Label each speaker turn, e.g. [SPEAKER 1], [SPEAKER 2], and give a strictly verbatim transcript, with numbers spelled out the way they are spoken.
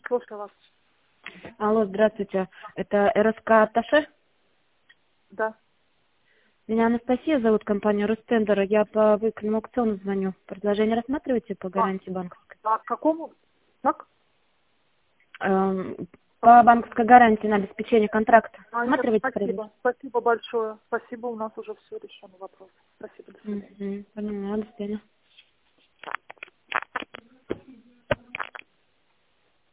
[SPEAKER 1] Слушаю вас.
[SPEAKER 2] Алло, здравствуйте. Это РСК Атташе?
[SPEAKER 1] Да.
[SPEAKER 2] Меня Анастасия зовут, компания Ростендер. Я по выигранному аукциону звоню. Предложение рассматриваете по
[SPEAKER 1] А,
[SPEAKER 2] гарантии банковской?
[SPEAKER 1] а к какому? Так?
[SPEAKER 2] Эм, по банковской гарантии на обеспечение контракта.
[SPEAKER 1] А, нет,
[SPEAKER 2] Рассматриваете предложение?
[SPEAKER 1] спасибо. Спасибо большое. Спасибо, у нас уже все решено вопрос. Спасибо, до свидания.
[SPEAKER 2] Угу, понимаю, до свидания.